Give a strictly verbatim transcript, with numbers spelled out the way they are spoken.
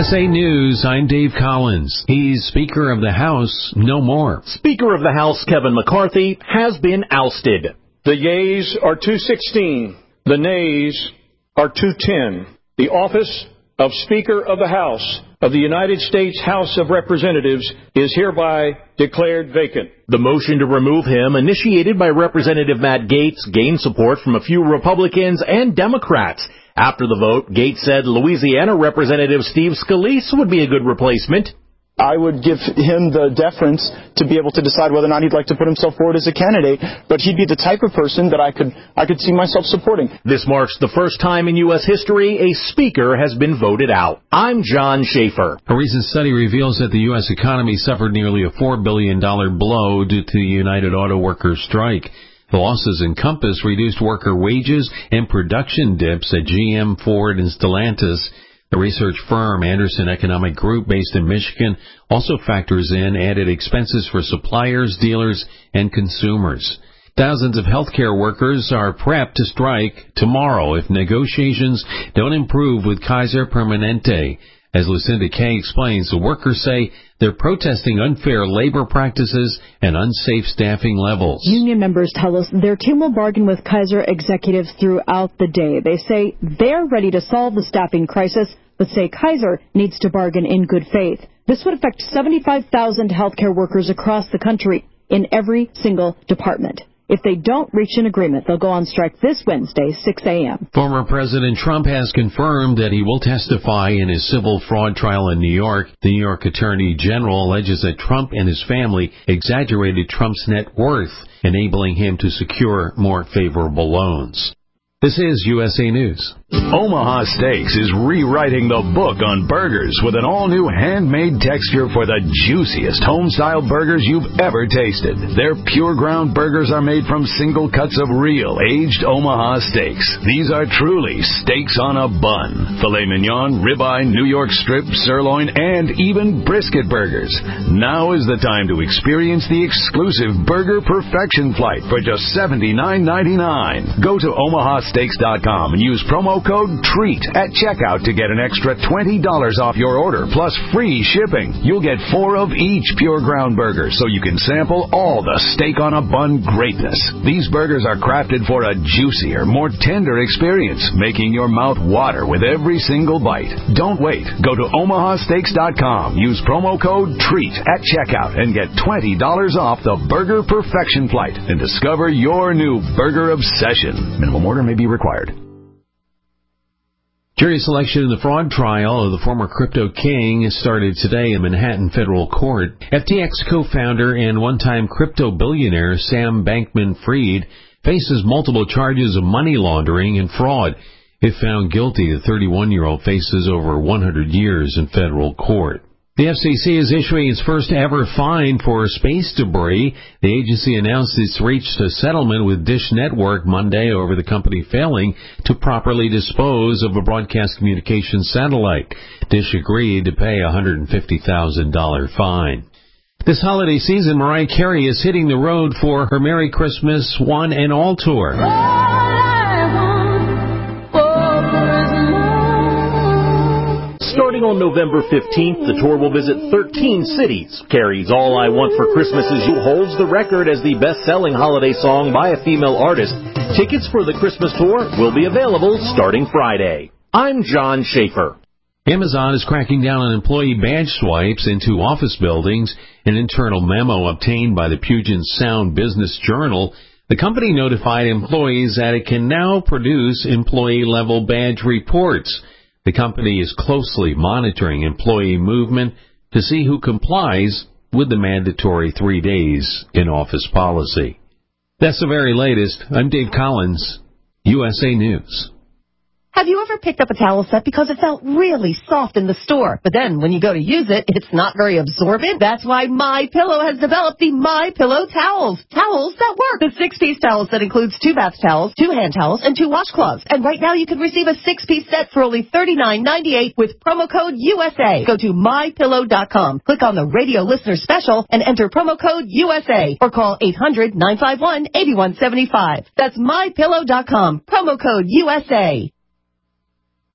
S A News, I'm Dave Collins. He's Speaker of the House no more. Speaker of the House Kevin McCarthy has been ousted. The yeas are two sixteen. The nays are two ten. The office of Speaker of the House of the United States House of Representatives is hereby declared vacant. The motion to remove him, initiated by Representative Matt Gaetz, gained support from a few Republicans and Democrats. After the vote, Gaetz said Louisiana Representative Steve Scalise would be a good replacement. I would give him the deference to be able to decide whether or not he'd like to put himself forward as a candidate, but he'd be the type of person that I could I could see myself supporting. This marks the first time in U S history a speaker has been voted out. I'm John Schaefer. A recent study reveals that the U S economy suffered nearly a four billion dollars blow due to the United Auto Workers strike. The losses encompass reduced worker wages and production dips at G M, Ford, and Stellantis. The research firm Anderson Economic Group, based in Michigan, also factors in added expenses for suppliers, dealers, and consumers. Thousands of healthcare workers are prepped to strike tomorrow if negotiations don't improve with Kaiser Permanente. As Lucinda Kay explains, the workers say they're protesting unfair labor practices and unsafe staffing levels. Union members tell us their team will bargain with Kaiser executives throughout the day. They say they're ready to solve the staffing crisis, but say Kaiser needs to bargain in good faith. This would affect seventy-five thousand healthcare workers across the country in every single department. If they don't reach an agreement, they'll go on strike this Wednesday, six a.m. Former President Trump has confirmed that he will testify in his civil fraud trial in New York. The New York Attorney General alleges that Trump and his family exaggerated Trump's net worth, enabling him to secure more favorable loans. This is U S A News. Omaha Steaks is rewriting the book on burgers with an all-new handmade texture for the juiciest home-style burgers you've ever tasted. Their pure ground burgers are made from single cuts of real, aged Omaha steaks. These are truly steaks on a bun. Filet mignon, ribeye, New York strip, sirloin, and even brisket burgers. Now is the time to experience the exclusive Burger Perfection Flight for just seventy-nine ninety-nine. Go to omaha steaks dot com and use promo code TREAT at checkout to get an extra twenty dollars off your order, plus free shipping. You'll get four of each pure ground burger, so you can sample all the steak on a bun greatness. These burgers are crafted for a juicier, more tender experience, making your mouth water with every single bite. Don't wait. Go to omaha steaks dot com, use promo code TREAT at checkout, and get twenty dollars off the Burger Perfection Flight and discover your new burger obsession. Minimum order may be required. Jury selection in the fraud trial of the former crypto king started today in Manhattan Federal Court. F T X co-founder and one-time crypto billionaire Sam Bankman-Fried faces multiple charges of money laundering and fraud. If found guilty, the thirty-one-year-old faces over one hundred years in federal court. The F C C is issuing its first ever fine for space debris. The agency announced it's reached a settlement with Dish Network Monday over the company failing to properly dispose of a broadcast communications satellite. Dish agreed to pay a one hundred fifty thousand dollars fine. This holiday season, Mariah Carey is hitting the road for her Merry Christmas One and All tour. Starting on November fifteenth, the tour will visit thirteen cities. Carey's All I Want for Christmas Is You holds the record as the best-selling holiday song by a female artist. Tickets for the Christmas tour will be available starting Friday. I'm John Schaefer. Amazon is cracking down on employee badge swipes into office buildings. An internal memo obtained by the Puget Sound Business Journal, the company notified employees that it can now produce employee-level badge reports. The company is closely monitoring employee movement to see who complies with the mandatory three days in office policy. That's the very latest. I'm Dave Collins, U S A News. Have you ever picked up a towel set because it felt really soft in the store, but then when you go to use it, it's not very absorbent? That's why MyPillow has developed the MyPillow towels. Towels that work. The six-piece towel set includes two bath towels, two hand towels, and two washcloths. And right now you can receive a six-piece set for only thirty-nine ninety-eight with promo code U S A. Go to my pillow dot com, click on the radio listener special, and enter promo code U S A, or call eight hundred nine five one eight one seven five. That's my pillow dot com, promo code U S A.